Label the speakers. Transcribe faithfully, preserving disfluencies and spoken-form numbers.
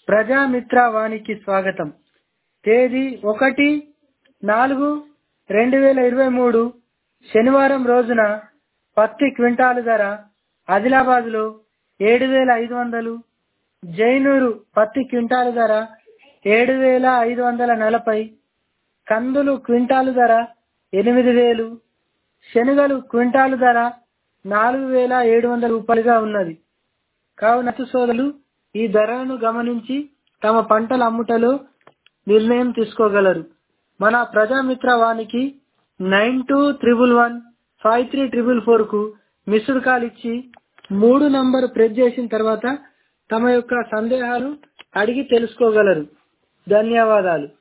Speaker 1: ప్రజామిత్ర వానికి స్వాగతం. తేదీ ఒకటి నాలుగు రెండు వేల ఇరవై మూడు శనివారం రోజున పత్తి క్వింటాలు ధర ఆదిలాబాద్ లో ఏడు వేల ఐదు వందలు, జైనూరు పత్తి క్వింటాలు ధర ఏడు వేల ఐదు వందల నలభై, కందులు క్వింటాలు ధర ఎనిమిది వేలు, శనగలు క్వింటాలు ధర నాలుగు వేల ఏడు వందల రూపాయలుగా ఉన్నది. కావున సోదరులు ఈ ధరలను గమనించి తమ పంటల అమ్ముటలో నిర్ణయం తీసుకోగలరు. మన ప్రజామిత్ర వానికి nine two triple one five three triple four కు మిస్డ్ కాల్ ఇచ్చి మూడు నంబర్ ప్రెస్ చేసిన తర్వాత తమ యొక్క సందేహాలు అడిగి తెలుసుకోగలరు. ధన్యవాదాలు.